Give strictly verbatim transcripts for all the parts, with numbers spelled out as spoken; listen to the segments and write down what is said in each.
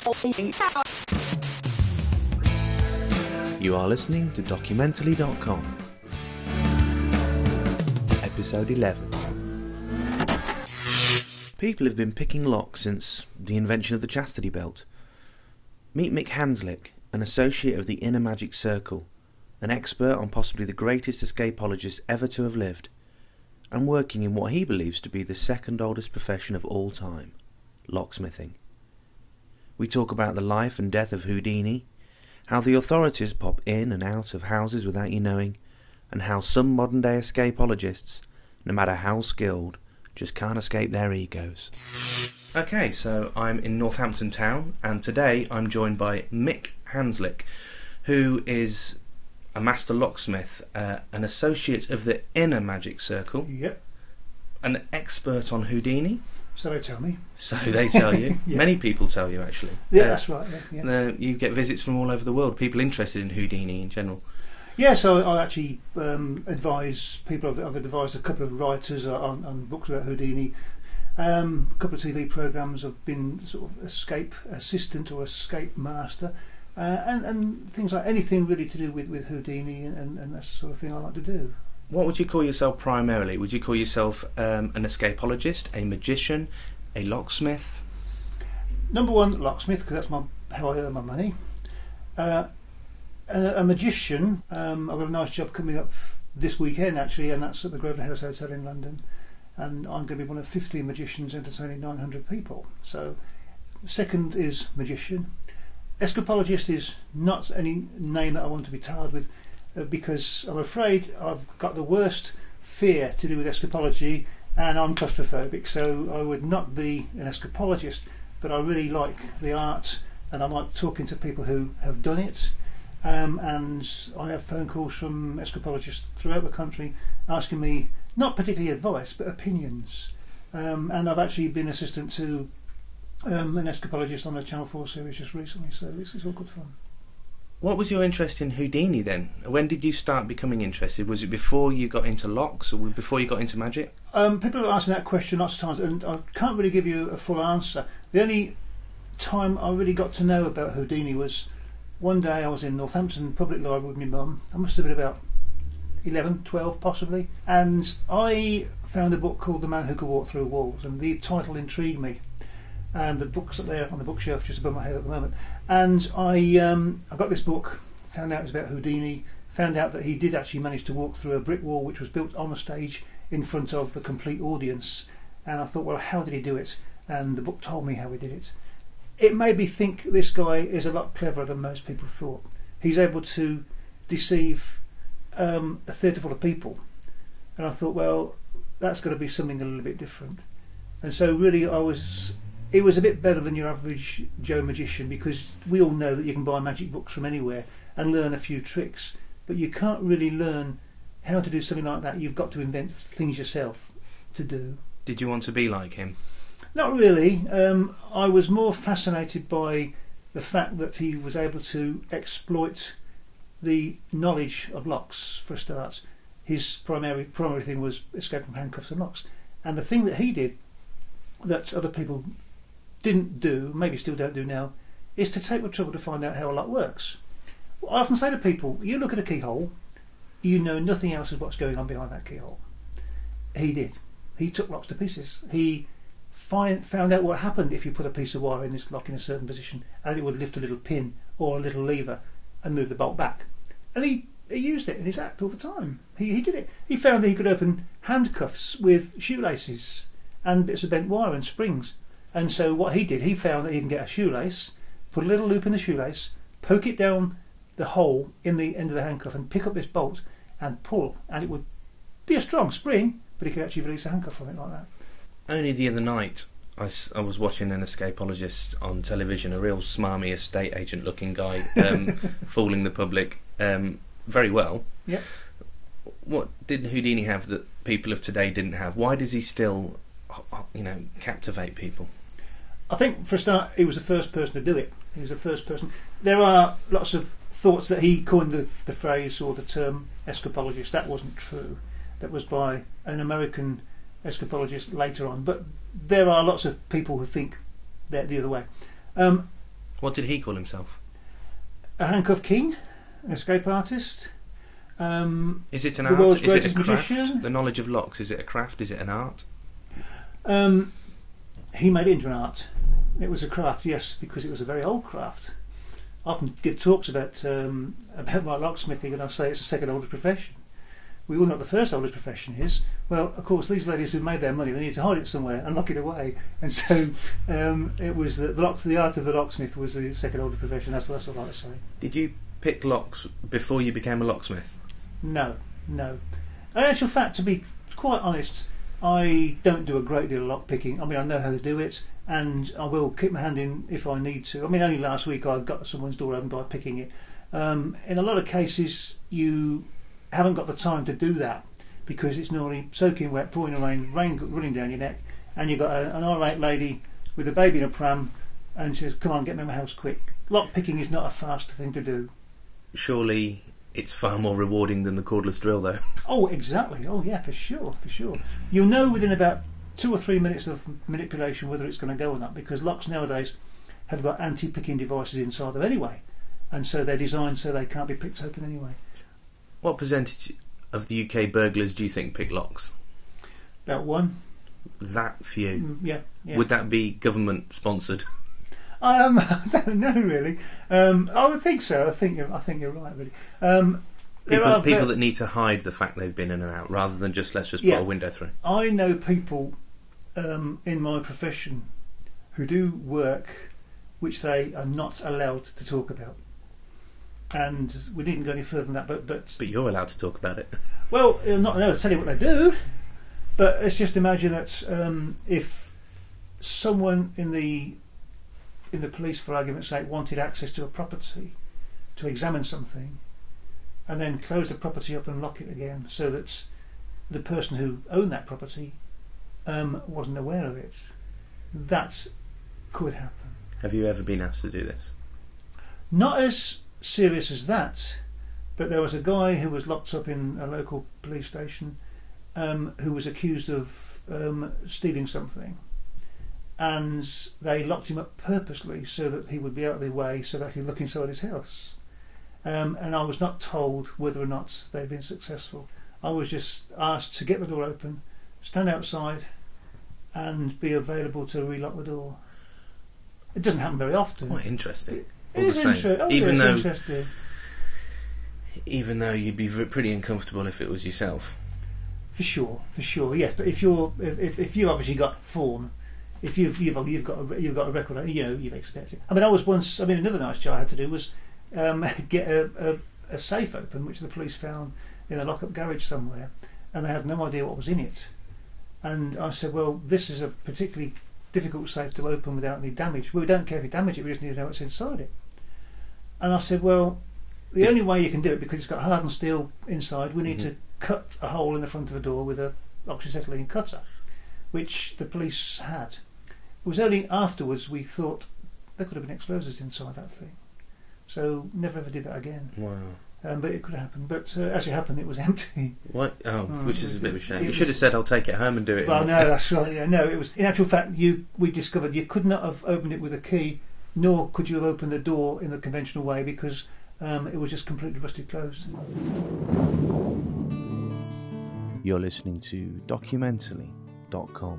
You are listening to Documentally dot com, Episode eleven. People have been picking locks since the invention of the chastity belt. Meet Mick Hanslick, an associate of the Inner Magic Circle, an expert on possibly the greatest escapologist ever to have lived, and working in what he believes to be the second oldest profession of all time, locksmithing. We talk about the life and death of Houdini, how the authorities pop in and out of houses without you knowing, and how some modern day escapologists, no matter how skilled, just can't escape their egos. Okay, so I'm in Northampton town, and today I'm joined by Mick Hanslick, who is a master locksmith, uh, an associate of the Inner Magic Circle, Yep. an expert on Houdini. So they tell me. So they tell you. Yeah. Many people tell you, actually. Yeah, Uh, that's right. Yeah, yeah. Uh, you get visits from all over the world, people interested in Houdini in general. Yeah, so I actually um, advise people. I've, I've advised a couple of writers on, on books about Houdini. Um, a couple of T V programmes. I've been sort of escape assistant or escape master, uh, and, and things like anything really to do with, with Houdini, and, and that's the sort of thing I like to do. What would you call yourself primarily? Would you call yourself um, an escapologist, a magician, a locksmith? Number one, locksmith, because that's my how I earn my money. Uh, a, a magician. Um, I've got a nice job coming up this weekend actually, and that's at the Grosvenor House Hotel in London. And I'm going to be one of fifteen magicians entertaining nine hundred people. So, second is magician. Escapologist is not any name that I want to be tarred with, uh, because I'm afraid I've got the worst fear to do with escapology, and I'm claustrophobic. So I would not be an escapologist, but I really like the art, and I like talking to people who have done it. Um, and I have phone calls from escapologists throughout the country asking me, not particularly advice, but opinions. Um, and I've actually been assistant to um, an escapologist on a Channel four series just recently, so it's, it's all good fun. What was your interest in Houdini then? When did you start becoming interested? Was it before you got into locks or before you got into magic? Um, people have asked me that question lots of times, and I can't really give you a full answer. The only time I really got to know about Houdini was one day I was in Northampton Public Library with my mum. I must have been about eleven, twelve possibly, and I found a book called The Man Who Could Walk Through Walls, and the title intrigued me. And the book's up there on the bookshelf just above my head at the moment. And I um, I got this book, found out it was about Houdini, found out that he did actually manage to walk through a brick wall which was built on a stage in front of the complete audience. And I thought, well, how did he do it? And the book told me how he did it. It made me think this guy is a lot cleverer than most people thought. He's able to deceive um, a theatre full of people. And I thought, well, that's got to be something a little bit different. And so really I was... It was a bit better than your average Joe magician, because we all know that you can buy magic books from anywhere and learn a few tricks, but you can't really learn how to do something like that. You've got to invent things yourself to do. Did you want to be like him? Not really. Um, I was more fascinated by the fact that he was able to exploit the knowledge of locks, for a start. His primary primary thing was escape from handcuffs and locks. And the thing that he did that other people didn't do, maybe still don't do now, is to take the trouble to find out how a lock works. I often say to people, you look at a keyhole, you know nothing else of what's going on behind that keyhole. He did. He took locks to pieces. He find, found out what happened if you put a piece of wire in this lock in a certain position, and it would lift a little pin or a little lever and move the bolt back. And he, he used it in his act all the time. He, he did it. He found that he could open handcuffs with shoelaces and bits of bent wire and springs. And so what he did, he found that he can get a shoelace, put a little loop in the shoelace, poke it down the hole in the end of the handcuff and pick up this bolt and pull, and it would be a strong spring, but he could actually release a handcuff from it like that. Only the other night I, s- I was watching an escapologist on television, a real smarmy estate agent looking guy, um, fooling the public um, very well. Yep. What did Houdini have that people of today didn't have? Why does he still, you know, captivate people? I think, for a start, he was the first person to do it. He was the first person. There are lots of thoughts that he coined the, the phrase or the term escapologist. That wasn't true. That was by an American escapologist later on. But there are lots of people who think that the other way. Um, What did he call himself? A handcuff king, an escape artist. Um, is it an the art? world's Is it greatest a craft? magician. The knowledge of locks, is it a craft? Is it an art? Um, he made it into an art. It was a craft, yes, because it was a very old craft. I often give talks about um, about my locksmithing, and I say it's the second oldest profession. We all know what the first oldest profession is. Well, of course, these ladies who made their money, they need to hide it somewhere and lock it away. And so um, it was the, the, lock, the art of the locksmith was the second oldest profession. That's what, that's what I like to say. Did you pick locks before you became a locksmith? No, no. In actual fact, to be quite honest, I don't do a great deal of lock picking. I mean, I know how to do it, and I will keep my hand in if I need to. I mean, only last week I got someone's door open by picking it. Um, in a lot of cases, you haven't got the time to do that because it's normally soaking wet, pouring rain, rain running down your neck, and you've got a, an irate lady with a baby in a pram, and she says, "Come on, get me in my house quick." Lock picking is not a fast thing to do. Surely it's far more rewarding than the cordless drill, though. Oh, exactly. Oh, yeah, for sure, for sure. You'll know within about two or three minutes of manipulation whether it's going to go or not, because locks nowadays have got anti-picking devices inside them anyway, and so they're designed so they can't be picked open anyway. What percentage of the U K burglars do you think pick locks? About one. That few? Mm, yeah, yeah. Would that be government sponsored? Um, I don't know really. Um, I would think so. I think you're. I think you're right. Really. Um, there people are people ve- that need to hide the fact they've been in and out, rather than just let's just Yeah. put a window through. I know people um, in my profession who do work which they are not allowed to talk about, and we needn't go any further than that. But but But you're allowed to talk about it. well, I'm not allowed to tell you what they do. But let's just imagine that um, if someone in the in the police, for argument's sake, wanted access to a property to examine something, and then close the property up and lock it again, so that the person who owned that property um, wasn't aware of it, that could happen. Have you ever been asked to do this? Not as serious as that, but there was a guy who was locked up in a local police station um, who was accused of um, stealing something, and they locked him up purposely so that he would be out of their way, so that he could look inside his house. Um, and I was not told whether or not they'd been successful. I was just asked to get the door open, stand outside, and be available to relock the door. It doesn't happen very often. Quite interesting. It All is the same. interesting. Oh, even it's though, interesting. even though you'd be v- pretty uncomfortable if it was yourself. For sure, for sure, yes. But if you're, if if, if you obviously got form, if you've you've you've got a, you've got a record, you know, you've expected. I mean, I was once. I mean, another nice job I had to do was um, get a, a, a safe open, which the police found in a lock-up garage somewhere, and they had no idea what was in it. And I said, well, this is a particularly difficult safe to open without any damage. Well, we don't care if you damage it, we just need to know what's inside it. And I said, well, the only way you can do it, because it's got hardened steel inside, we need Mm-hmm. to cut a hole in the front of a door with a oxyacetylene cutter, which the police had. It was only afterwards we thought there could have been explosives inside that thing. So never ever did that again. Wow. Um, but it could have happened. But uh, as it happened, it was empty. What? Oh, Oh, which it is was- a bit of a shame. it You was- should have said, "I'll take it home and do it." Well, in- no, that's right. Yeah, no, it was. In actual fact, you we discovered you could not have opened it with a key, nor could you have opened the door in the conventional way, because um, it was just completely rusted closed. You're listening to documentally dot com.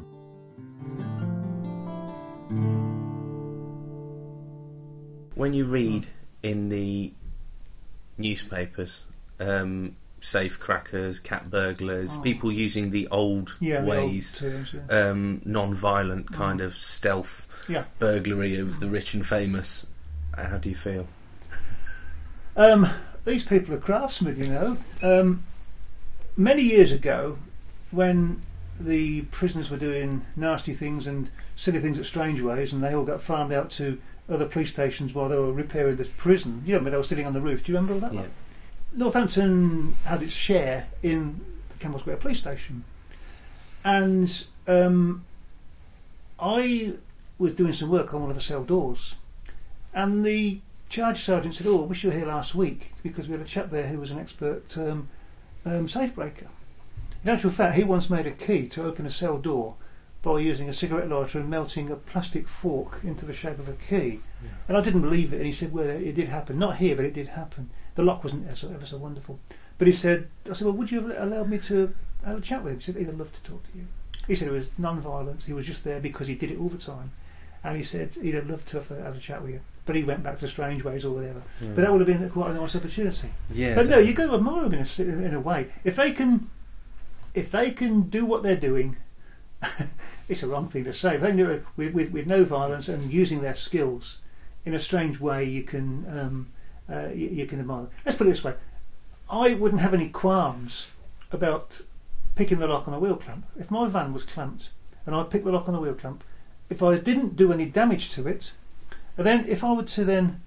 When you read in the newspapers, um, safe crackers, cat burglars, Oh. people using the old Yeah, the old ways, terms, yeah. um, non-violent kind of stealth Yeah. burglary of the rich and famous, how do you feel? Um, these people are craftsmen, you know. Um, many years ago, when the prisoners were doing nasty things and silly things at Strangeways, and they all got farmed out to other police stations while they were repairing this prison. You know, they were sitting on the roof. Do you remember all that? Yeah. Lot? Northampton had its share in the Campbell Square police station, and um, I was doing some work on one of the cell doors, and the charge sergeant said, "Oh, I wish you were here last week, because we had a chap there who was an expert um, um, safe breaker." In actual fact, he once made a key to open a cell door by using a cigarette lighter and melting a plastic fork into the shape of a key. Yeah. And I didn't believe it, and he said, well, it did happen. Not here, but it did happen. The lock wasn't ever so, ever so wonderful. But he said, I said, well, would you have allowed me to have a chat with him? He said, he'd love to talk to you. He said it was non-violent. He was just there because he did it all the time. And he said he'd have loved to have, to have a chat with you. But he went back to Strange Ways or whatever. Yeah. But that would have been quite a nice opportunity. Yeah. But no, you've got to admire them in a, in a way. If they can, if they can do what they're doing, it's a wrong thing to say. If they can do it with, with, with no violence and using their skills in a strange way, you can um, uh, you, you can admire them. Let's put it this way: I wouldn't have any qualms about picking the lock on a wheel clamp. If my van was clamped and I picked the lock on the wheel clamp, if I didn't do any damage to it, and then if I were to then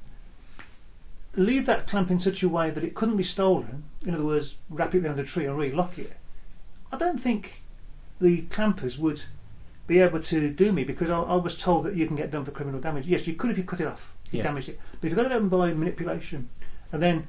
leave that clamp in such a way that it couldn't be stolen, in other words, wrap it around a tree and re-lock it, I don't think the clampers would be able to do me, because I, I was told that you can get done for criminal damage. Yes, you could if you cut it off, you Yeah. damaged it. But if you got it done by manipulation and then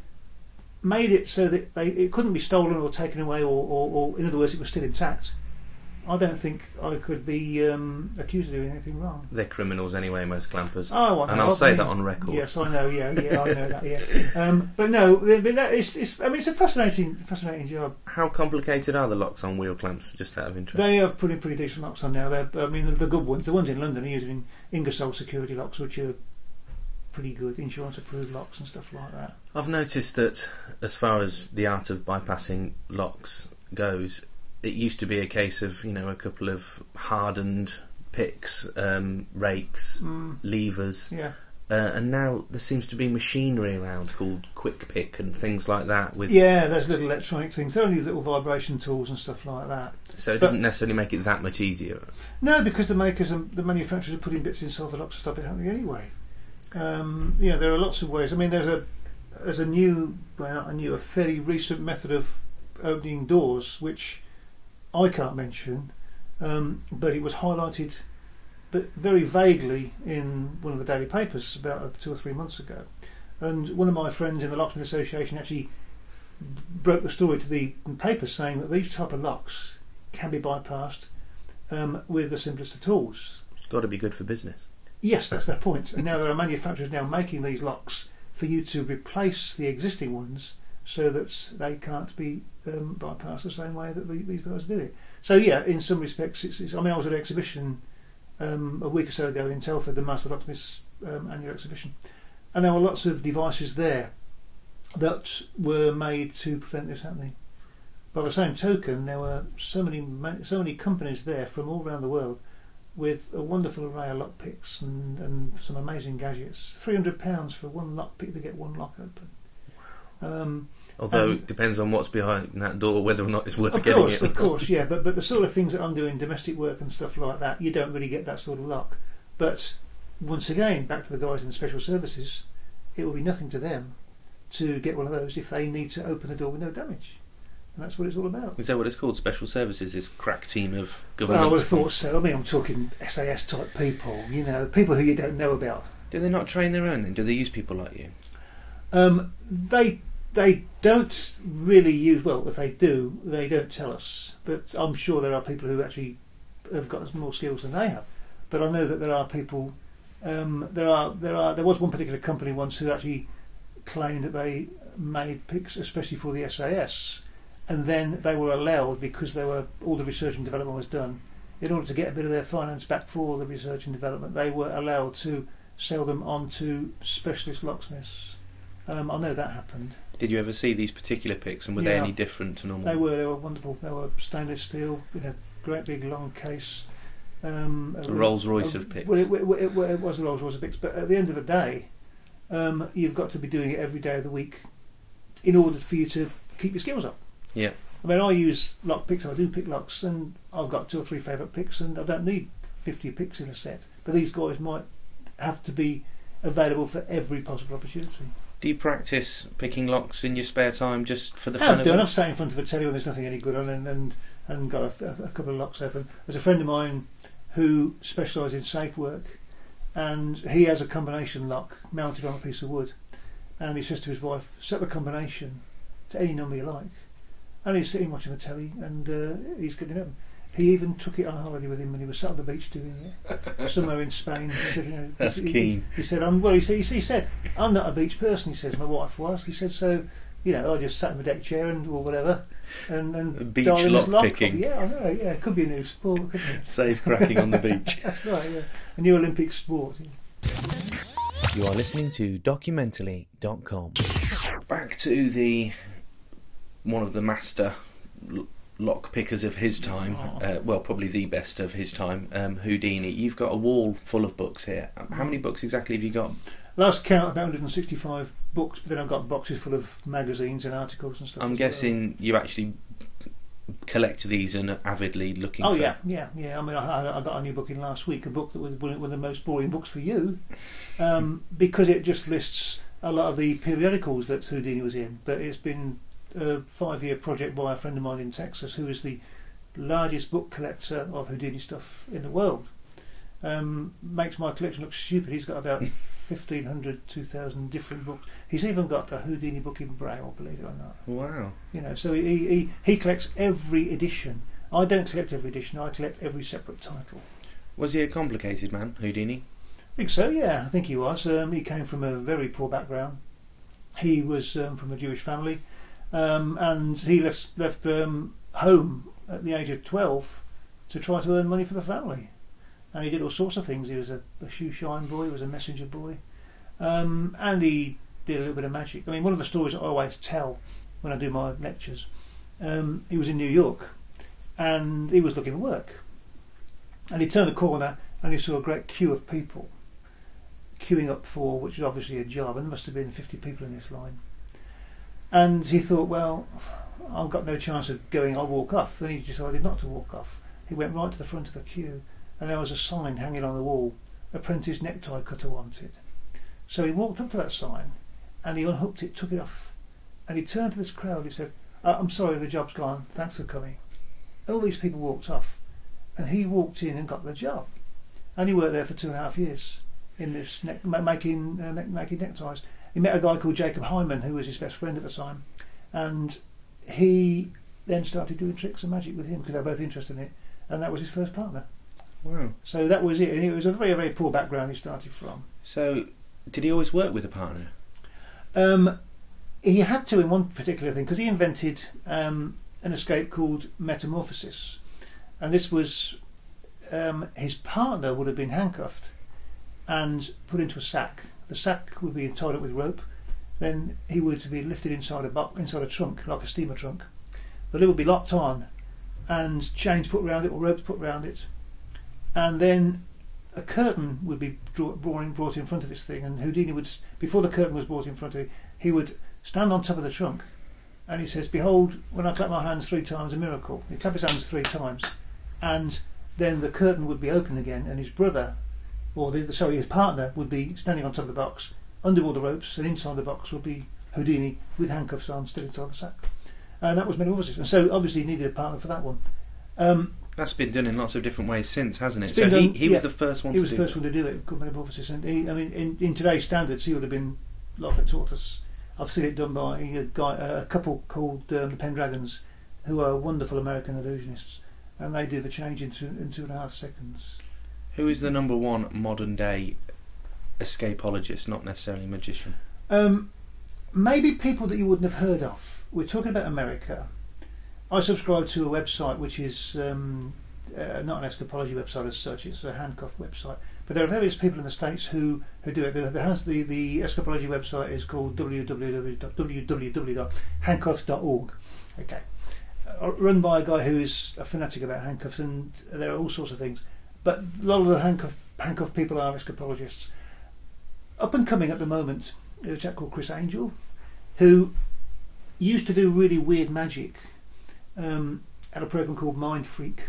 made it so that they, it couldn't be stolen or taken away, or, or, or in other words, it was still intact, I don't think I could be um, accused of doing anything wrong. They're criminals anyway, most clampers. Oh, I and know, I'll I say mean, that on record. Yes, I know. Yeah, yeah, I know that. Yeah, um, but no, but that is, it's, I mean, it's a fascinating, fascinating job. How complicated are the locks on wheel clamps, just out of interest? They have put in pretty decent locks on now. They're, I mean, the, the good ones, the ones in London are using Ingersoll security locks, which are pretty good, insurance-approved locks and stuff like that. I've noticed that as far as the art of bypassing locks goes, it used to be a case of, you know, a couple of hardened picks, um, rakes, Mm, levers, yeah, uh, and now there seems to be machinery around called quick pick and things like that. With yeah. There's little electronic things. They're only little vibration tools and stuff like that. so it but- doesn't necessarily make it that much easier. No, because the makers and the manufacturers are putting bits inside the locks to stop it happening anyway. Um, you know, there are lots of ways. I mean, there's a there's a new, well, a new, a fairly recent method of opening doors, which I can't mention, um, but it was highlighted, but very vaguely, in one of the daily papers about uh, two or three months ago. And one of my friends in the Locksmith Association actually b- broke the story to the paper, saying that these type of locks can be bypassed um, with the simplest of tools. It's got to be good for business. Yes, that's their point. And now there are manufacturers now making these locks for you to replace the existing ones, so that they can't be um, bypassed the same way that the, these guys do it. So yeah, in some respects, it's, it's I mean, I was at an exhibition um, a week or so ago in Telford, the Master Locksmiths um, annual exhibition, and there were lots of devices there that were made to prevent this happening. By the same token, there were so many ma- so many companies there from all around the world, with a wonderful array of lockpicks and, and some amazing gadgets. three hundred pounds for one lockpick to get one lock open. Um, Although and- it depends on what's behind that door, whether or not it's worth of getting course, it. of course, yeah. But but the sort of things that I'm doing, domestic work and stuff like that, you don't really get that sort of lock. But once again, back to the guys in the special services, it will be nothing to them to get one of those if they need to open the door with no damage. And that's what it's all about. Is that what it's called? Special Services, this crack team of Well, government. I would have thought so. I mean, I'm talking S A S type people, you know, people who you don't know about. Do they not train their own then? Do they use people like you? Um, they they don't really use, well, if they do, they don't tell us. But I'm sure there are people who actually have got more skills than they have. But I know that there are people. Um, there are there are there was one particular company once who actually claimed that they made picks especially for the S A S, and then they were allowed, because they were all the research and development was done, in order to get a bit of their finance back for the research and development, they were allowed to sell them on to specialist locksmiths. Um, I know that happened. Did you ever see these particular picks, and were they Yeah. any different to normal? They were they were wonderful. They were stainless steel in a great big long case. Um, It's a Rolls Royce of picks. Well, it, it, it, it was a Rolls Royce of picks, but at the end of the day, um, you've got to be doing it every day of the week in order for you to keep your skills up. Yeah. I mean, I use lock picks. I do pick locks, and I've got two or three favourite picks, and I don't need fifty picks in a set. But these guys might have to be available for every possible opportunity. Do you practice picking locks in your spare time just for the fun I've of done. it? I've sat in front of a telly when there's nothing any good on, and and, and got a, a couple of locks open. There's a friend of mine who specialises in safe work, and he has a combination lock mounted on a piece of wood, and he says to his wife, set the combination to any number you like, and he's sitting watching the telly, and uh, he's getting it open. He even took it on holiday with him when he was sat on the beach doing it, somewhere in Spain. He said, you know, That's he, keen. He, he said, "I'm well." He said, he said, "I'm not a beach person." He says, "My wife was." He said, "So, you know, I just sat in the deck chair and or whatever, and and Beach dialed in this lock lock." picking. Yeah, I know. Yeah, it could be a new sport, couldn't it? Safe cracking on the beach. That's right. Yeah, a new Olympic sport. You are listening to documentally dot com. Back to the one of the master l- lock pickers of his time. Uh, well, probably the best of his time. Um, Houdini. You've got a wall full of books here. How many books exactly have you got? Last count about one hundred sixty-five books, but then I've got boxes full of magazines and articles and stuff. I'm as guessing you actually collect these and are avidly looking well. Oh for... yeah, yeah, yeah. I mean, I, I got a new book in last week, a book that was one of the most boring books for you, um, because it just lists a lot of the periodicals that Houdini was in. But it's been a five-year project by a friend of mine in Texas, who is the largest book collector of Houdini stuff in the world. Um, makes my collection look stupid. He's got about fifteen hundred, two thousand different books. He's even got a Houdini book in Braille, believe it or not. Wow. You know, so he, he, he collects every edition. I don't collect every edition, I collect every separate title. Was he a complicated man, Houdini? I think so, yeah, I think he was. Um, he came from a very poor background. He was um, from a Jewish family, um, and he left, left um, home at the age of twelve to try to earn money for the family. And he did all sorts of things. He was a, a shoe shine boy, he was a messenger boy, um, and he did a little bit of magic. I mean, one of the stories I always tell when I do my lectures, um, he was in New York and he was looking for work, and he turned a corner and he saw a great queue of people queuing up for, which was obviously a job, and there must have been fifty people in this line. And he thought, well, I've got no chance of going, I'll walk off. Then he decided not to walk off. He went right to the front of the queue, and there was a sign hanging on the wall, apprentice necktie cutter wanted. So he walked up to that sign and he unhooked it, took it off, and he turned to this crowd. He said, uh, I'm sorry, the job's gone, thanks for coming. And all these people walked off, and he walked in and got the job, and he worked there for two and a half years in this ne- making uh, ne- making neckties. He met a guy called Jacob Hyman, who was his best friend at the time, and he then started doing tricks and magic with him because they were both interested in it, and that was his first partner. Wow. So that was it. And it was a very, very poor background he started from. So, did he always work with a partner? Um, he had to in one particular thing, because he invented um, an escape called Metamorphosis, and this was um, his partner would have been handcuffed and put into a sack. The sack would be tied up with rope. Then he would be lifted inside a box, inside a trunk, like a steamer trunk. The lid would be locked on, and chains put around it or ropes put around it. And then a curtain would be draw, brought, brought in front of this thing, and Houdini would, before the curtain was brought in front of it, he would stand on top of the trunk, and he says, "Behold, when I clap my hands three times, a miracle." He'd clap his hands three times, and then the curtain would be open again, and his brother, or the, sorry, his partner would be standing on top of the box, under all the ropes, and inside the box would be Houdini with handcuffs on, still inside the sack. And that was Metamorphosis. And so obviously he needed a partner for that one. Um, That's been done in lots of different ways since, hasn't it? It's So been he, done- he yeah, was the first one He to was do the first it. one to do it, called Metamorphosis, and he, I mean, in, in today's standards, he would have been like a tortoise. I've seen it done by a guy, a couple called um, the Pendragons, who are wonderful American illusionists, and they do the change in two, in two and a half seconds. Who is the number one modern day escapologist, not necessarily magician? Um, maybe people that you wouldn't have heard of. We're talking about America. I subscribe to a website which is um, uh, not an escapology website as such, it's a handcuff website. But there are various people in the States who, who do it. There, there has the, the escapology website is called w w w dot handcuffs dot org. Okay. Uh, run by a guy who is a fanatic about handcuffs, and there are all sorts of things. But a lot of the handcuff, handcuff people are escapologists. Up and coming at the moment, there's a chap called Chris Angel, who used to do really weird magic um, at a program called Mind Freak.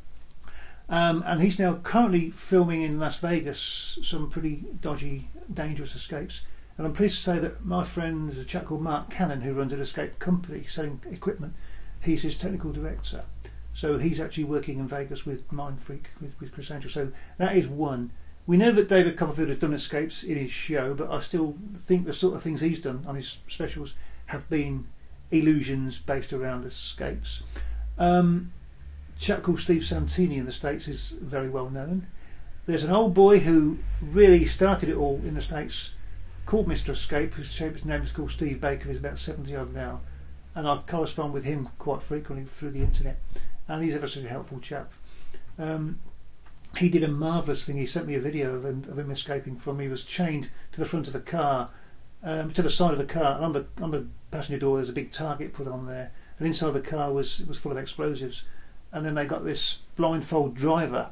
Um, and he's now currently filming in Las Vegas some pretty dodgy, dangerous escapes. And I'm pleased to say that my friend, there's a chap called Mark Cannon, who runs an escape company selling equipment. He's his technical director. So he's actually working in Vegas with Mind Freak, with, with Chris Angel. So that is one. We know that David Copperfield has done escapes in his show, but I still think the sort of things he's done on his specials have been illusions based around escapes. Um, chap called Steve Santini in the States is very well known. There's an old boy who really started it all in the States called Mister Escape. His name is called Steve Baker. He's about seventy odd now, and I correspond with him quite frequently through the internet, and he's ever such a helpful chap. Um, he did a marvellous thing. He sent me a video of him, of him escaping from. He was chained to the front of the car, um, to the side of the car, and on the on the passenger door there's a big target put on there, and inside the car was was full of explosives. And then they got this blindfold driver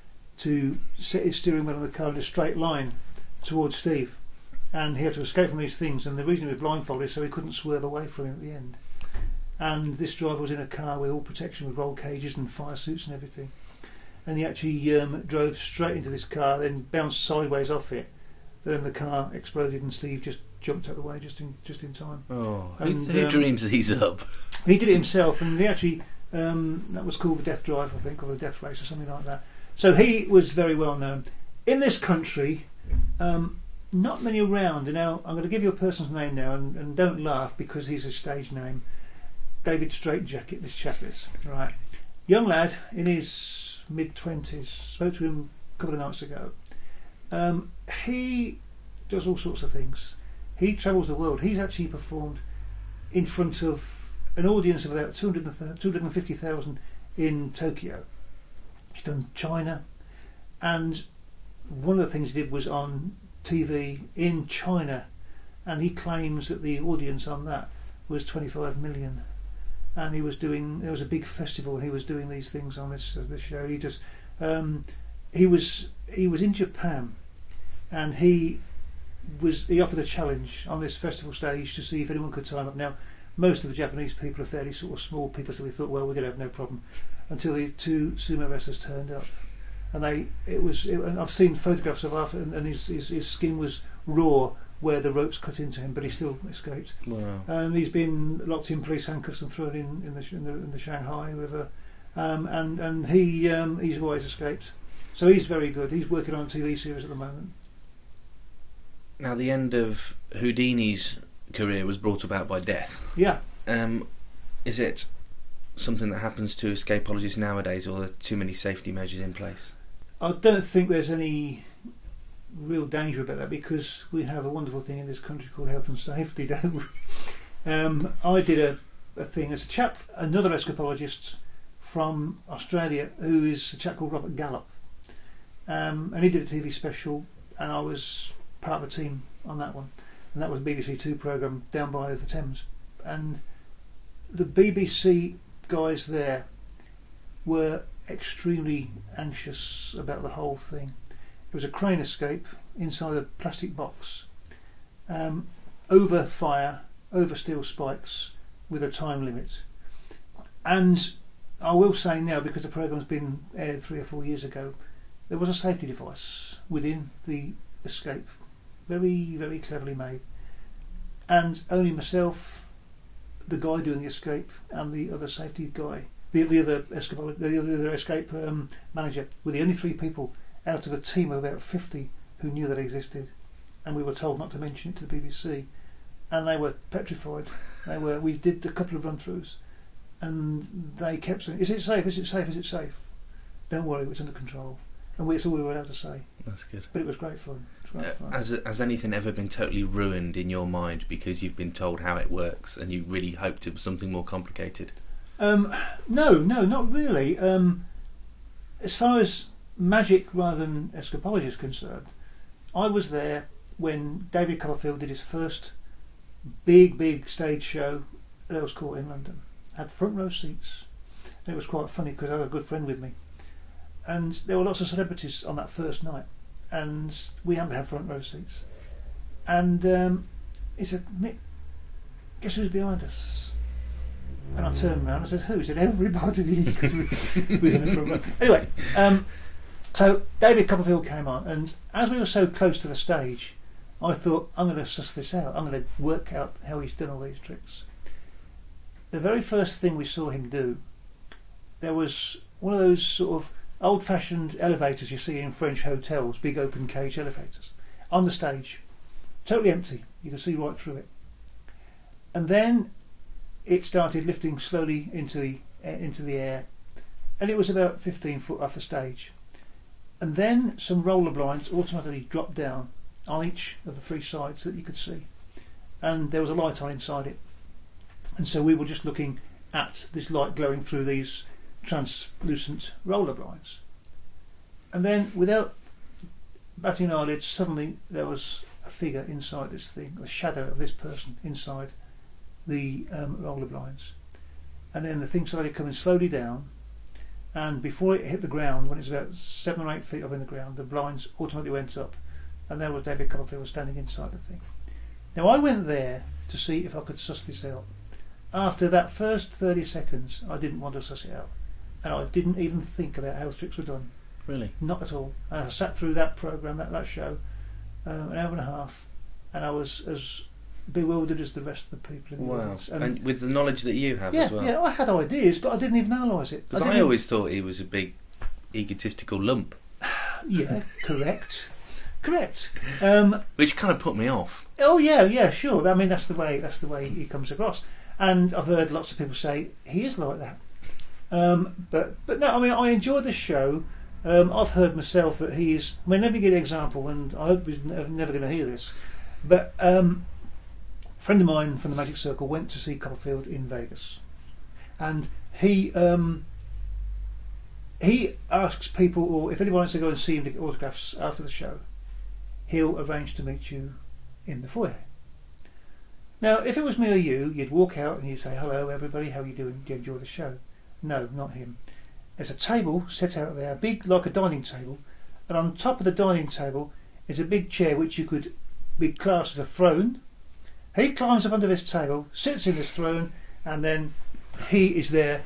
to set his steering wheel on the car in a straight line towards Steve, and he had to escape from these things. And the reason he was blindfolded is so he couldn't swerve away from him at the end. And this driver was in a car with all protection, with roll cages and fire suits and everything. And he actually um, drove straight into this car, then bounced sideways off it. Then the car exploded, and Steve just jumped out of the way just in just in time. Oh, and, who um, dreams these up? He did it himself, and he actually um, that was called the Death Drive, I think, or the Death Race, or something like that. So he was very well known in this country. Um, not many around. And now I'm going to give you a person's name now, and, and don't laugh because he's a stage name. David Straightjacket, this chap is right. Young lad in his mid twenties. Spoke to him a couple of nights ago. Um, he does all sorts of things. He travels the world. He's actually performed in front of an audience of about two hundred fifty thousand in Tokyo. He's done China, and one of the things he did was on T V in China, and he claims that the audience on that was twenty-five million. And he was doing. There was a big festival. And he was doing these things on this uh, this show. He just um, he was he was in Japan, and he was he offered a challenge on this festival stage to see if anyone could time up. Now, most of the Japanese people are fairly sort of small people, so we thought, well, we're going to have no problem. Until the two sumo wrestlers turned up, and they it was. It, and I've seen photographs of after, and, and his, his his skin was raw where the ropes cut into him, but he still escaped. Wow. And he's been locked in police handcuffs and thrown in in the in the, in the Shanghai River, um, and and he um, he's always escaped. So he's very good. He's working on a T V series at the moment. Now, the end of Houdini's career was brought about by death. Yeah. Um, is it something that happens to escapologists nowadays, or are there too many safety measures in place? I don't think there's any real danger about that, because we have a wonderful thing in this country called health and safety, don't we? Um, I did a, a thing. There's a chap, another escapologist from Australia, who is a chap called Robert Gallop, um, and he did a T V special, and I was part of the team on that one, and that was a B B C Two programme down by the Thames, and the B B C guys there were extremely anxious about the whole thing. It was a crane escape inside a plastic box, um, over fire, over steel spikes, with a time limit. And I will say now, because the programme's been aired three or four years ago, there was a safety device within the escape, very, very cleverly made. And only myself, the guy doing the escape, and the other safety guy, the, the other escape, the other escape um, manager, were the only three people out of a team of about fifty who knew that existed, and we were told not to mention it to the B B C, and they were petrified. They were. We did a couple of run-throughs, and they kept saying, "Is it safe? Is it safe? Is it safe? Don't worry, it's under control." And we, that's all we were allowed to say. That's good. But it was great fun. It was great Uh, fun. has has anything ever been totally ruined in your mind because you've been told how it works and you really hoped it was something more complicated? Um, no, no, not really. Um, as far as magic rather than escapology is concerned, I was there when David Copperfield did his first big, big stage show at Earl's Court in London. Had front row seats, and it was quite funny because I had a good friend with me, and there were lots of celebrities on that first night, and we happened to have front row seats. And um, he said, "Mick, guess who's behind us?" And I turned around and I said, "Who?" He said, "Everybody," because we, we was in the front row. Anyway, um, so David Copperfield came on, and as we were so close to the stage, I thought, I'm going to suss this out. I'm going to work out how he's done all these tricks. The very first thing we saw him do, there was one of those sort of old-fashioned elevators you see in French hotels, big open cage elevators, on the stage, totally empty. You can see right through it. And then it started lifting slowly into the uh, into the air, and it was about fifteen foot off the stage. And then some roller blinds automatically dropped down on each of the three sides that you could see, and there was a light on inside it. And so we were just looking at this light glowing through these translucent roller blinds. And then, without batting an eyelid, suddenly there was a figure inside this thing, the shadow of this person inside the um, roller blinds. And then the thing started coming slowly down, and before it hit the ground, when it was about seven or eight feet up in the ground, the blinds automatically went up, and there was David Copperfield standing inside the thing. Now I went there to see if I could suss this out. After that first thirty seconds, I didn't want to suss it out, and I didn't even think about how the tricks were done. Really? Not at all. And I sat through that programme, that, that show, um, an hour and a half, and I was as bewildered as the rest of the people in the Wow. audience. And, and with the knowledge that you have yeah, as well. yeah, I had ideas, but I didn't even analyse it. Because I, I always thought he was a big egotistical lump. Yeah, correct. Correct. Um, Which kind of put me off. oh yeah, yeah, sure. I mean, that's the way. That's the way he comes across. And I've heard lots of people say he is like that. Um, but but no, I mean, I enjoy the show. Um, I've heard myself that he's. I mean, let me give you an example, and I hope he's never, never going to hear this. But um, a friend of mine from the Magic Circle went to see Copperfield in Vegas, and he um, he asks people, or if anyone wants to go and see him to get autographs after the show, he'll arrange to meet you in the foyer. Now, if it was me or you, you'd walk out and you'd say, "Hello, everybody. How are you doing? Do you enjoy the show?" No, not him. There's a table set out there, big like a dining table, and on top of the dining table is a big chair which you could be classed as a throne. He climbs up under this table, sits in this throne, and then he is there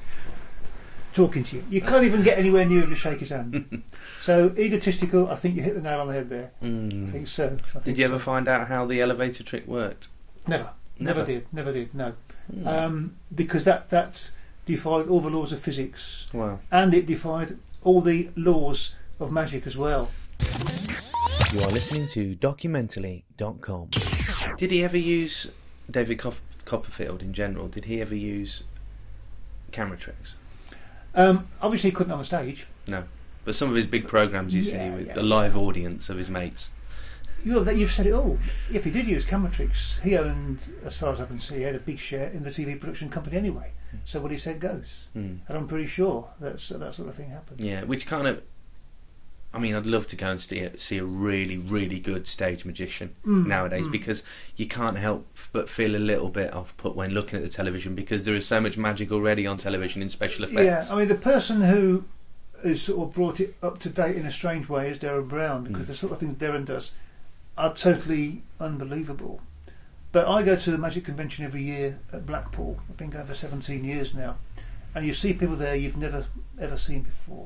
talking to you. You can't even get anywhere near him to shake his hand. So egotistical, I think you hit the nail on the head there. Mm. I think so. I think Did you ever so. find out how the elevator trick worked? Never, never, Never? did, never did. No, Mm. um, because that that defied all the laws of physics. Wow. And it defied all the laws of magic as well. You are listening to documentally dot com. Did he ever use David Coff- Copperfield in general? Did he ever use camera tricks? Um, obviously, he couldn't on the stage. No. But some of his big programmes, you Yeah, see, with yeah, the live audience of his mates. You know, you've said it all. If he did use camera tricks, he owned, as far as I can see, he had a big share in the T V production company anyway. So what he said goes. Mm. And I'm pretty sure that's, that sort of thing happened. Yeah, which kind of... I mean, I'd love to go and see a, see a really, really good stage magician Mm, nowadays mm. because you can't help but feel a little bit off put when looking at the television because there is so much magic already on television in special effects. Yeah, I mean, the person who has sort of brought it up to date in a strange way is Darren Brown, because Mm. the sort of things Darren does are totally unbelievable. But I go to the Magic Convention every year at Blackpool. I've been going for seventeen years now. And you see people there you've never ever seen before.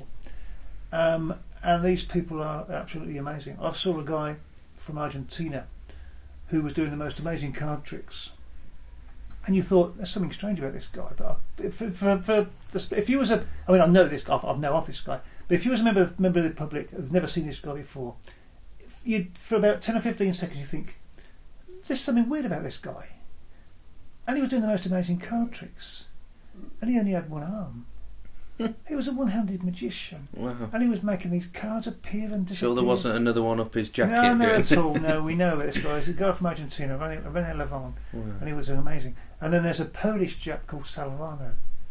Um, and these people are absolutely amazing. I saw a guy from Argentina who was doing the most amazing card tricks. And you thought, there's something strange about this guy. But I, for, for, for the, if you was a... I mean, I know this guy, I know of this guy. But if you was a member, member of the public who've never seen this guy before, you for about ten or fifteen seconds you think, there's something weird about this guy. And he was doing the most amazing card tricks. And he only had one arm. He was a one-handed magician. Wow. And he was making these cards appear and disappear. Sure there wasn't another one up his jacket? No, no, doing- at all. No, we know this guy. He's a guy from Argentina, René, René Levon. Wow. And he was amazing. And then there's a Polish chap called Salvano.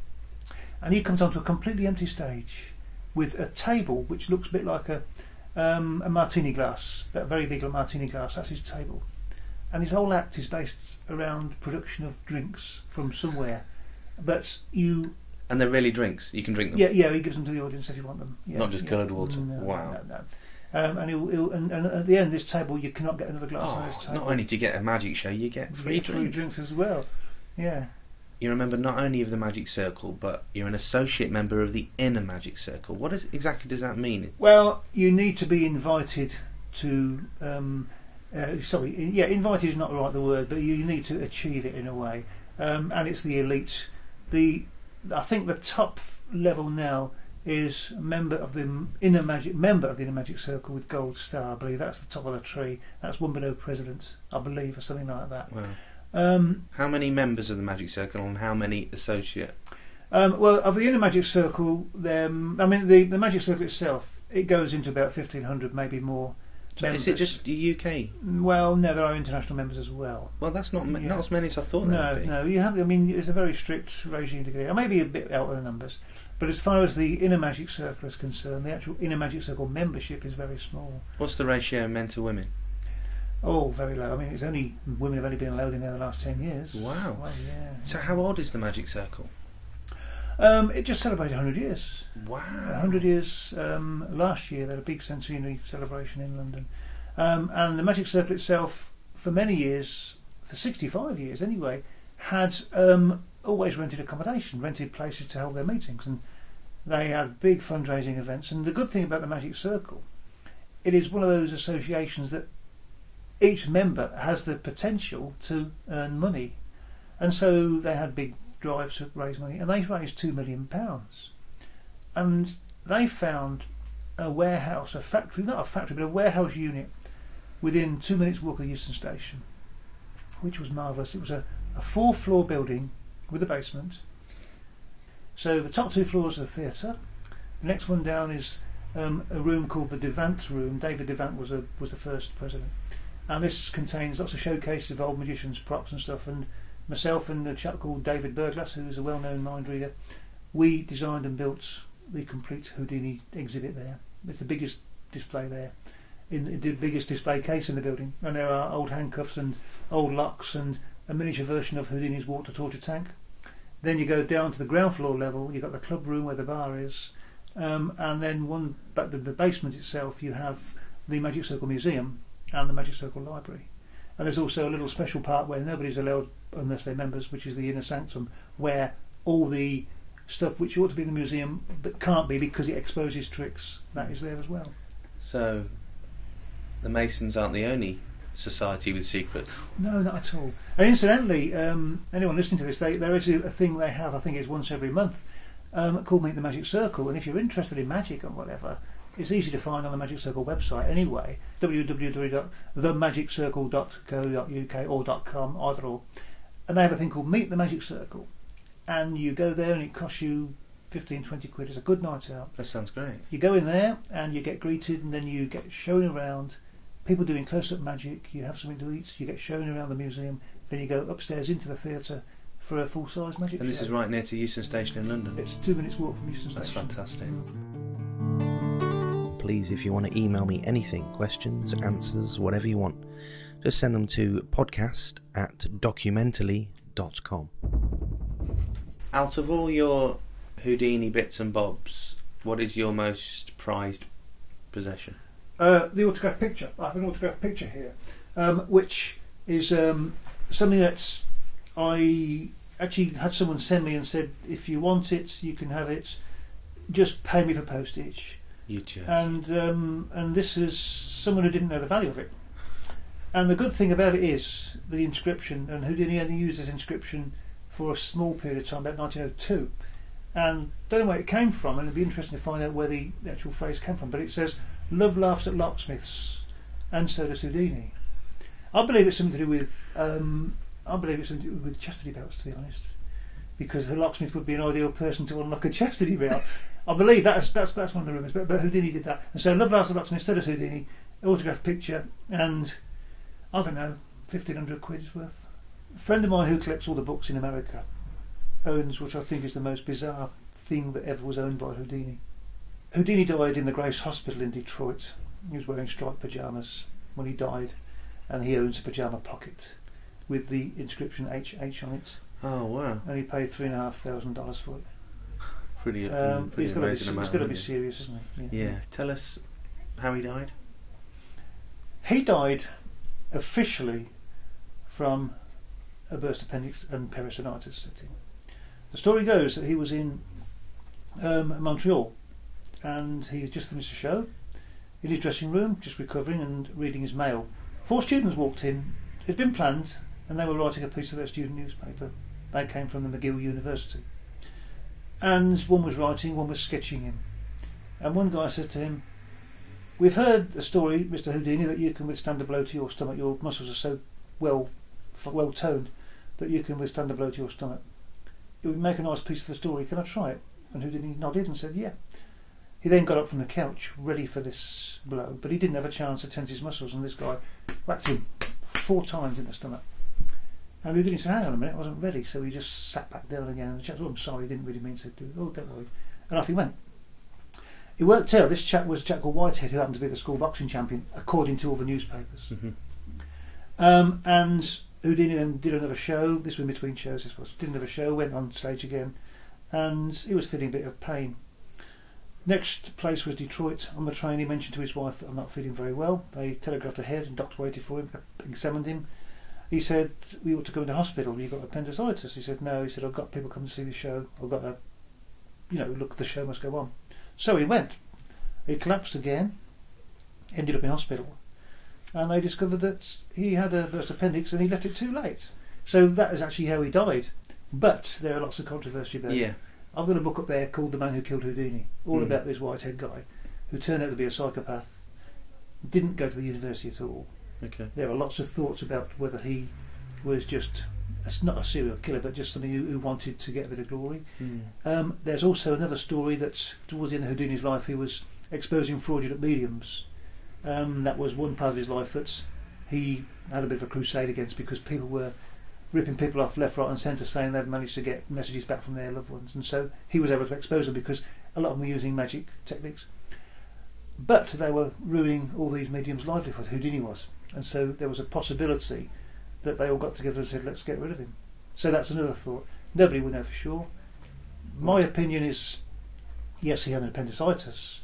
And he comes onto a completely empty stage with a table which looks a bit like a um, a martini glass, a very big martini glass. That's his table. And his whole act is based around production of drinks from somewhere. But you... And they're really drinks. You can drink them. Yeah, yeah, he gives them to the audience if you want them. Yeah, Not just yeah. coloured water. No, Wow. No, no, no. Um, and, he'll, he'll, and, and at the end of this table, you cannot get another glass on this Oh, table. not only to get a magic show, you get You free get free drinks. drinks as well. Yeah. You're a member not only of the Magic Circle, but you're an associate member of the Inner Magic Circle. What is, exactly does that mean? Well, you need to be invited to. Um, uh, sorry, yeah, invited is not right the word, but you need to achieve it in a way, um, and it's the elite. The I think the top level now is member of the Inner Magic member of the Inner Magic Circle with gold star. I believe that's the top of the tree. That's one below president, I believe, or something like that. Wow. Um, How many members of the Magic Circle and how many associate? Um, well, of the inner magic circle, um, I mean, the, the magic circle itself, it goes into about fifteen hundred, maybe more. So members. is it just the U K? Well, no, there are international members as well. Well, that's not ma- Yeah. not as many as I thought. No, there would be. no, you have. I mean, it's a very strict regime to get in. I may be a bit out of the numbers, but as far as the inner magic circle is concerned, the actual inner magic circle membership is very small. What's the ratio of men to women? Oh, very low. I mean, it's only women have only been allowed in there the last ten years. Wow. Well, yeah. So how old is the Magic Circle? Um, it just celebrated one hundred years. Wow. one hundred years um, last year. They had a big centenary celebration in London. Um, and the Magic Circle itself, for many years, for sixty-five years anyway, had um, always rented accommodation, rented places to hold their meetings. And they had big fundraising events. And the good thing about the Magic Circle, it is one of those associations that each member has the potential to earn money. And so they had big drives to raise money, and they raised two million pounds. And they found a warehouse, a factory, not a factory, but a warehouse unit within two minutes walk of Euston Station, which was marvellous. It was a, a four-floor building with a basement. So the top two floors are the theatre. The next one down is um, a room called the Devant Room. David Devant was a, was the first president. And this contains lots of showcases of old magicians, props and stuff. And myself and a chap called David Burglass, who is a well-known mind reader, we designed and built the complete Houdini exhibit there. It's the biggest display there, in the biggest display case in the building. And there are old handcuffs and old locks and a miniature version of Houdini's water torture tank. Then you go down to the ground floor level. You've got the club room where the bar is, um, and then one back to the basement itself. You have the Magic Circle Museum and the Magic Circle Library. And there's also a little special part where nobody's allowed unless they're members, which is the inner sanctum, where all the stuff which ought to be in the museum but can't be because it exposes tricks, that is there as well. So the Masons aren't the only society with secrets. No, not at all. And incidentally, um, anyone listening to this, they, there is a thing they have, I think it's once every month, um, called Meet the Magic Circle. And if you're interested in magic and whatever, it's easy to find on the Magic Circle website anyway, w w w dot the magic circle dot co dot u k or .com, either or. And they have a thing called Meet the Magic Circle. And you go there and it costs you fifteen, twenty quid. It's a good night out. That sounds great. You go in there and you get greeted, and then you get shown around. People doing close-up magic. You have something to eat. You get shown around the museum. Then you go upstairs into the theatre for a full-size magic And this show. is right near to Euston Station in London. It's two minutes walk from Euston That's Station. fantastic. Please, if you want to email me anything, questions, answers, whatever you want, just send them to podcast at documentally dot com. Out of all your Houdini bits and bobs, what is your most prized possession? Uh, the autograph picture. I have an autograph picture here, um, which is um, something that I actually had someone send me and said, if you want it, you can have it. Just pay me for postage. You jerk. And um, and this is someone who didn't know the value of it. And the good thing about it is the inscription, and Houdini only used this inscription for a small period of time, about nineteen oh two. And don't know where it came from, and it'd be interesting to find out where the actual phrase came from. But it says, "Love laughs at locksmiths, and so does Houdini." I believe it's something to do with. Um, I believe it's something to do with chastity belts, to be honest, because the locksmith would be an ideal person to unlock a chastity belt. I believe that's that's that's one of the rumours, but, but Houdini did that. And so, love laughs at locksmiths, so does Houdini. Autograph picture, and I don't know, fifteen hundred quid's worth. A friend of mine who collects all the books in America owns, which I think is the most bizarre thing that ever was owned by Houdini. Houdini died in the Grace Hospital in Detroit. He was wearing striped pyjamas when he died, and he owns a pyjama pocket with the inscription H H on it, Oh wow! and he paid three and a half thousand dollars for it. Pretty, Um, pretty he's got to be, amazing he's amount. got to of be money. serious, isn't he? Yeah. Tell us how he died. He died officially from a burst appendix and peritonitis setting. The story goes that he was in um, Montreal, and he had just finished a show in his dressing room, just recovering and reading his mail. Four students walked in. It had been planned, and they were writing a piece of their student newspaper. They came from the McGill University. And one was writing, one was sketching him. And one guy said to him, "We've heard a story, Mister Houdini, that you can withstand a blow to your stomach. Your muscles are so well well toned that you can withstand a blow to your stomach. it would make a nice piece of the story. Can I try it? And Houdini nodded and said, yeah. He then got up from the couch, ready for this blow, but he didn't have a chance to tense his muscles, and this guy whacked him four times in the stomach. And Houdini said, hang on a minute, I wasn't ready, so he just sat back down again, and the chap said, oh, I'm sorry, I didn't really mean to do it. Oh, don't worry. And off he went. It worked out. This chap was a chap called Whitehead, who happened to be the school boxing champion, according to all the newspapers. Mm-hmm. Um, and Houdini then did another show. This was in between shows, this was. Did another show, went on stage again, and he was feeling a bit of pain. Next place was Detroit. On the train, he mentioned to his wife that I'm not feeling very well. They telegraphed ahead, and doctor waited for him, examined him. He said, we ought to go into hospital. You've got appendicitis. He said, no. He said, I've got people coming to see the show. I've got a, you know, look, the show must go on. So he went. He collapsed again, ended up in hospital, and they discovered that he had a burst appendix and he left it too late. So that is actually how he died. But there are lots of controversy about Yeah. it. I've got a book up there called The Man Who Killed Houdini, all Mm. about this Whitehead guy who turned out to be a psychopath, didn't go to the university at all. Okay. There are lots of thoughts about whether he was just, it's not a serial killer, but just somebody who, who wanted to get a bit of glory. Mm. Um, there's also another story that towards the end of Houdini's life he was exposing fraudulent mediums. Um, that was one part of his life that he had a bit of a crusade against, because people were ripping people off left, right and centre, saying they've managed to get messages back from their loved ones, and so he was able to expose them because a lot of them were using magic techniques. But they were ruining all these mediums' livelihood, Houdini was, and so there was a possibility that they all got together and said, let's get rid of him. So that's another thought. Nobody will know for sure. My opinion is, yes, he had an appendicitis.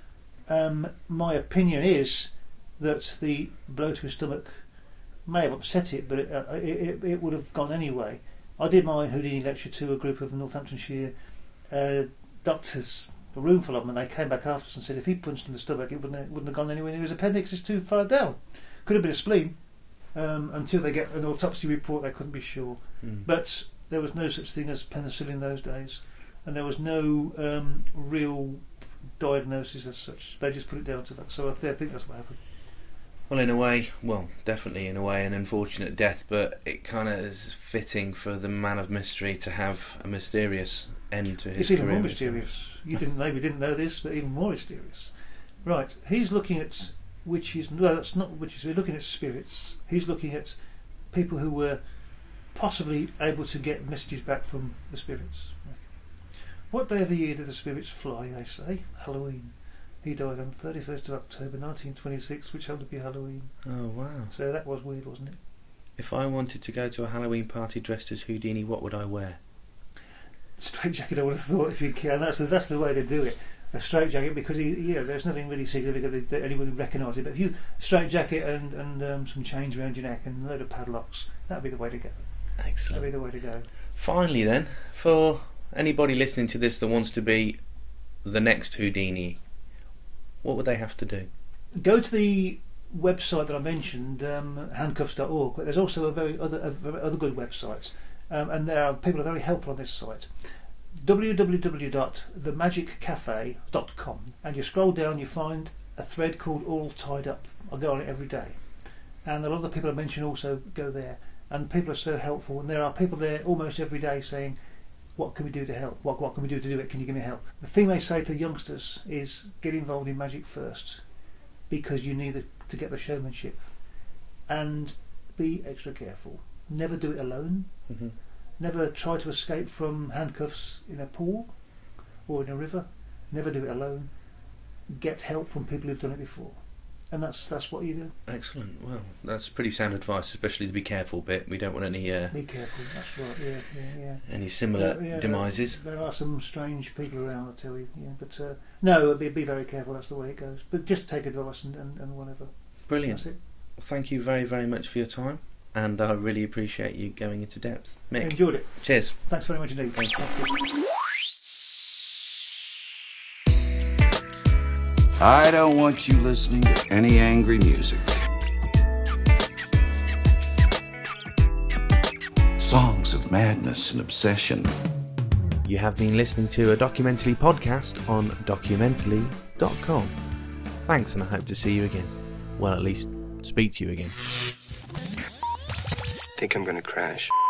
Um, my opinion is that the blow to his stomach may have upset it, but it, uh, it, it would have gone anyway. I did my Houdini lecture to a group of Northamptonshire uh, doctors, a room full of them, and they came back after us and said if he punched in the stomach, it wouldn't have, wouldn't have gone anywhere near his appendix. It's too far down. Could have been a spleen. Um, until they get an autopsy report, they couldn't be sure. Mm. But there was no such thing as penicillin in those days, and there was no um, real diagnosis as such. They just put it down to that. So I, th- I think that's what happened. Well, in a way, well, definitely in a way, an unfortunate death, but it kind of is fitting for the man of mystery to have a mysterious end to his It's even career. more mysterious. You didn't maybe didn't know this, but even more mysterious. Right, he's looking at witches. No, that's not witches. We're looking at spirits. He's looking at people who were possibly able to get messages back from the spirits. Okay. What day of the year do the spirits fly? They say Halloween. He died on thirty-first of October nineteen twenty-six, which happened to be Halloween. Oh, wow. So that was weird, wasn't it? If I wanted to go to a Halloween party dressed as Houdini, what would I wear? Straight jacket, I would have thought, if you can. That's the, that's the way to do it. A straight jacket, because he, yeah, there's nothing really significant that anyone would recognise it. But if you straight jacket and and um, some chains around your neck and a load of padlocks, that'd be the way to go. Excellent. That'd be the way to go. Finally, then, for anybody listening to this that wants to be the next Houdini, what would they have to do? Go to the website that I mentioned, um, handcuffs dot org, but there's also a very other a very other good websites, um, and there are people are very helpful on this site. w w w dot the magic cafe dot com, and you scroll down, you find a thread called All Tied Up. I go on it every day, and a lot of the people I mentioned also go there, and people are so helpful, and there are people there almost every day saying, what can we do to help? What what can we do to do it? Can you give me help? The thing they say to youngsters is get involved in magic first, because you need the, to get the showmanship, and be extra careful. Never do it alone. Mm-hmm. Never try to escape from handcuffs in a pool or in a river. Never do it alone. Get help from people who've done it before, and that's that's what you do. Excellent. Well, that's pretty sound advice, especially the be careful bit. We don't want any uh, Be careful. That's right. Yeah, yeah, yeah. any similar Yeah, yeah, demises. There, there are some strange people around, I tell you. Yeah, but uh, no, be be very careful. That's the way it goes. But just take advice and and, and whatever. Brilliant. That's it. Thank you very, very much for your time, and I really appreciate you going into depth. Mick, Enjoyed it. cheers. Thanks very much indeed. Thank you. I don't want you listening to any angry music. Songs of madness and obsession. You have been listening to a Documentally podcast on documentally dot com. Thanks, and I hope to see you again. Well, at least speak to you again. I think I'm gonna crash.